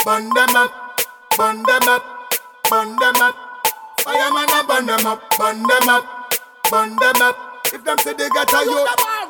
burn them up, burn them up, burn them up. Fireman a burn them up, burn them up, burn them up. If them say they got a youth,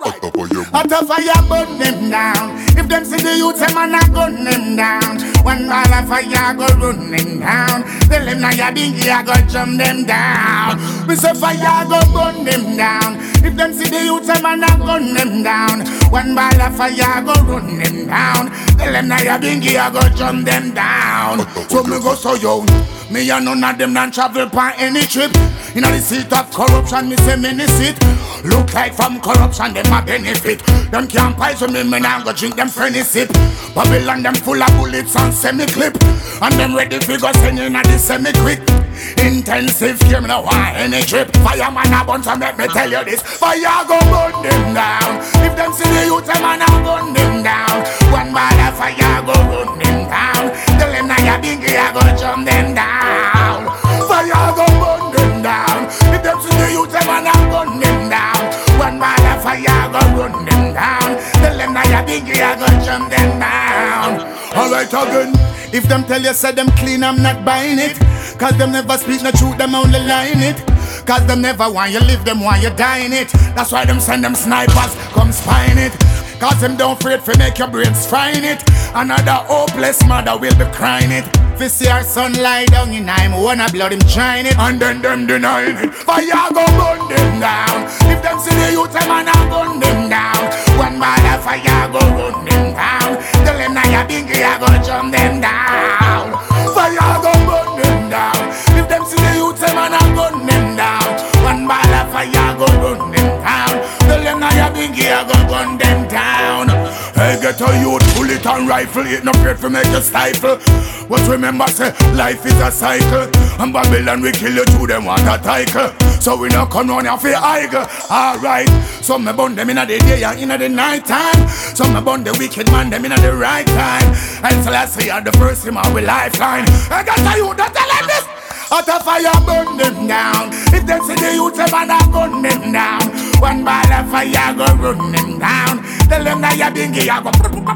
hot a fire burn them down. If them say the youth, them a gun them down. One ball of fire go run them down. Tell them now ya bingy a go jump them down. We say fire go burn them down. If them see the youth, them a gun them down. One ball of fire go run them down. Tell them now ya bingy a go jump them down. So me go so young. Me and none of them don't travel by any trip. In the seat of corruption, me say many sit. Look like from corruption, them a benefit. Them can't poison me, me now go drink them friendly sip. Babylon, them full of bullets and semi-clip. And them ready for go send in the semi-quick. Intensive care, me no want any trip. Fireman a bunch and let me tell you this. Fire go burn them down. If them see the youth, them a gun them down. One ball of fire go run them down. Tell them now ya bingy, I go jump them down. Fire go burn them down. If them see the youth, them a gun them down. One ball of fire go run them down. Tell them now ya bingy, I go jump them down. Alright again. If them tell you say them clean, I'm not buying it. Cause them never speak the truth, them only lying it. Cause them never want you live, them want you die in it. That's why them send them snipers, come spying it. Cause them don't afraid for make your brains frying it. Another hopeless mother will be crying it. If you see our son lie down in him, wanna blood him trying it. And then them denying it. Fire go burn them down. If them see the youth, them and gun them down. One ball of fire go run them down. Tell them now ya bingy, I go jump them down. Fire go burn them down. If them see the youth, them and gun them down. One ball of fire go run them down. Tell them now ya bingy, I go gun them down. Hey, get a youth, bullet and rifle. It no afraid for make you stifle. But remember, say, life is a cycle. And Babylon we kill you to them want a title. So we no come round here for idle. Alright, some me burn them in the day and in the night time. Some me burn the wicked man them in the right time. And so I say the first him our lifeline. I got a youth that tell them this. Out of fire burn them down. If them see the youth, them and gun them down. One ball of fire go run them down. Tell them now ya bingy, I go.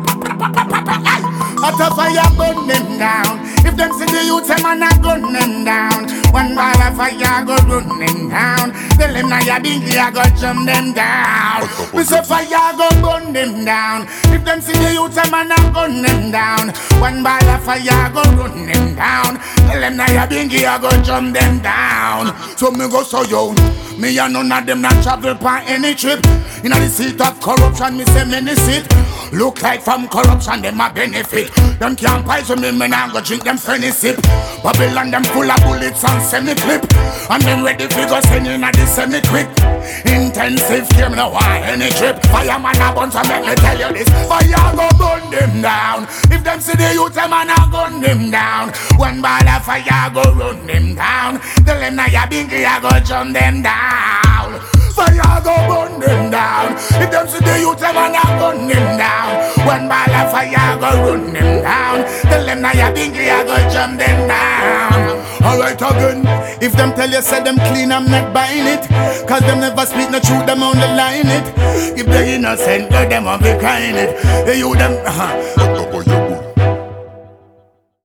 Out of fire burn them down. If them see the youth, them and gun them down. One ball of fire go run them down. Tell them now ya bingy, I go jump them down. We say fire go burn them down. If them see the youth, them and gun them down. One ball of fire go run them down. Tell them now ya bingy, I go jump them down. So me go so young. Me and none of them not travel by any trip. In the seat of corruption, me say many sit. Look like from corruption, them a benefit. Them can't poison me, now go drink them friendly sip. Babylon, them full of bullets and semi-clip. And them ready for go send in the semi-quick. Intensive care, me no want any trip. Fireman a bunch and make me tell you this. Fire go burn them down. If them see the youth, them and gun them down. One ball of fire go run them down. Tell them now ya bingy, I go jump them down. Fire go burn them down. If them see the youth, them and gun them down. One ball of fire go run them down. Tell them now ya bingy, I go jump them down. Alright again. If them tell you say them clean, I'm not buying it. Cause them never speak the truth, them only lying it. If they innocent, girl, them won't be crying it. Hey, you them